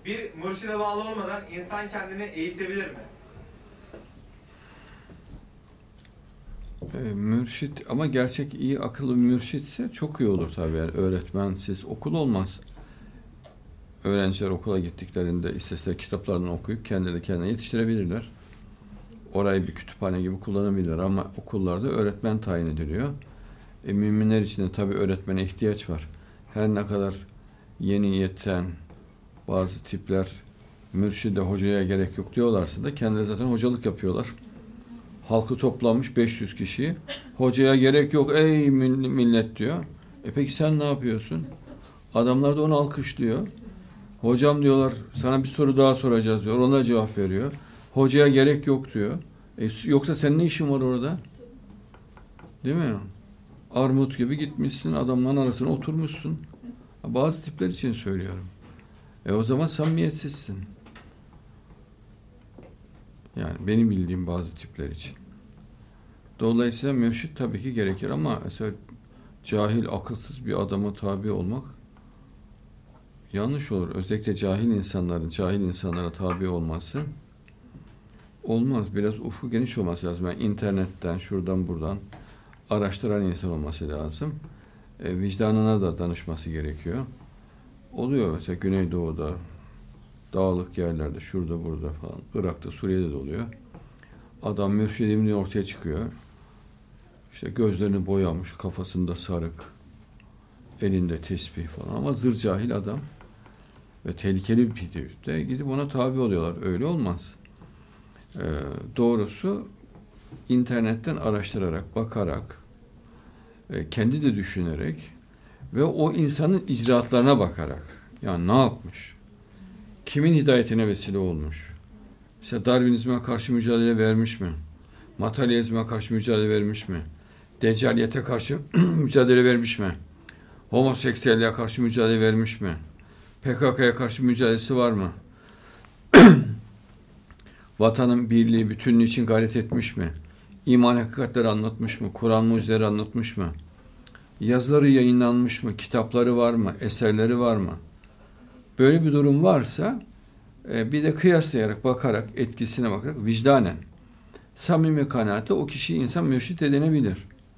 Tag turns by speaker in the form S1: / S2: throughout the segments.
S1: Bir mürşide bağlı olmadan insan kendini eğitebilir mi?
S2: Mürşit ama gerçek iyi akıllı bir mürşitse çok iyi olur tabii. Yani öğretmensiz okul olmaz. Öğrenciler okula gittiklerinde istedikleri kitaplarını okuyup kendileri kendine yetiştirebilirler. Orayı bir kütüphane gibi kullanabilirler ama okullarda öğretmen tayin ediliyor. Müminler için de tabii öğretmene ihtiyaç var. Her ne kadar yeni yeten bazı tipler mürşide, hocaya gerek yok diyorlarsa da kendileri zaten hocalık yapıyorlar. Halkı toplamış 500 kişiyi. Hocaya gerek yok ey millet diyor. Peki sen ne yapıyorsun? Adamlar da onu alkışlıyor. Hocam diyorlar sana bir soru daha soracağız diyor. Ona cevap veriyor. Hocaya gerek yok diyor. Yoksa senin ne işin var orada? Değil mi? Armut gibi gitmişsin, adamların arasına oturmuşsun. Bazı tipler için söylüyorum. O zaman samimiyetsizsin. Yani benim bildiğim bazı tipler için. Dolayısıyla mürşit tabii ki gerekir ama mesela cahil, akılsız bir adama tabi olmak yanlış olur. Özellikle cahil insanlara tabi olması olmaz. Biraz ufku geniş olması lazım. Yani internetten, şuradan buradan araştıran insan olması lazım. Vicdanına da danışması gerekiyor. Oluyor mesela Güneydoğu'da, dağlık yerlerde, şurada burada falan, Irak'ta, Suriye'de de oluyor. Adam mürşidim diye ortaya çıkıyor. İşte gözlerini boyamış, kafasında sarık, elinde tesbih falan ama zır cahil adam ve tehlikeli bir tipte gidip ona tabi oluyorlar. Öyle olmaz. Doğrusu internetten araştırarak, bakarak, kendi de düşünerek ve o insanın icraatlarına bakarak, yani ne yapmış, kimin hidayetine vesile olmuş, mesela Darwinizme karşı mücadele vermiş mi, materyalizme karşı mücadele vermiş mi, deccaliyete karşı mücadele vermiş mi, homoseksüelliğe karşı mücadele vermiş mi, PKK'ya karşı mücadelesi var mı, vatanın birliği, bütünlüğü için gayret etmiş mi, iman hakikatleri anlatmış mı, Kur'an mucizeleri anlatmış mı, yazıları yayınlanmış mı, kitapları var mı, eserleri var mı? Böyle bir durum varsa bir de kıyaslayarak, bakarak, etkisine bakarak vicdanen, samimi kanaatle o kişiyi insan mürşit edinebilir.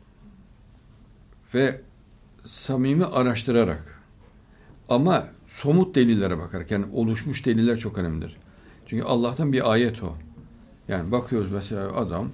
S2: Ve samimi araştırarak ama somut delillere bakarak, yani oluşmuş deliller çok önemlidir. Çünkü Allah'tan bir ayet o. Yani bakıyoruz mesela adam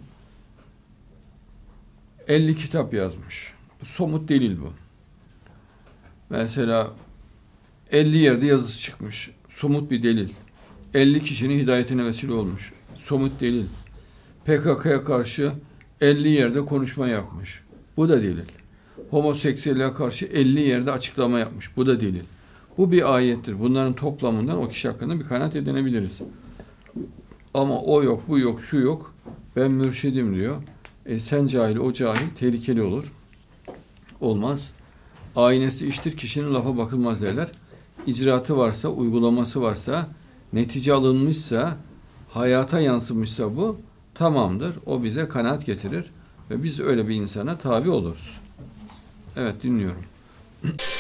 S2: 50 kitap yazmış. Bu somut delil bu. Mesela 50 yerde yazısı çıkmış. Somut bir delil. 50 kişinin hidayetine vesile olmuş. Somut delil. PKK'ya karşı 50 yerde konuşma yapmış. Bu da delil. Homoseksüelliğe karşı 50 yerde açıklama yapmış. Bu da delil. Bu bir ayettir. Bunların toplamından o kişi hakkında bir kanaat edinebiliriz. Ama o yok, bu yok, şu yok. Ben mürşidim diyor. Sen cahil, o cahil. Tehlikeli olur. Olmaz. Aynesi iştir, kişinin lafa bakılmaz derler. İcraatı varsa, uygulaması varsa, netice alınmışsa, hayata yansımışsa bu tamamdır. O bize kanaat getirir ve biz öyle bir insana tabi oluruz. Evet, dinliyorum.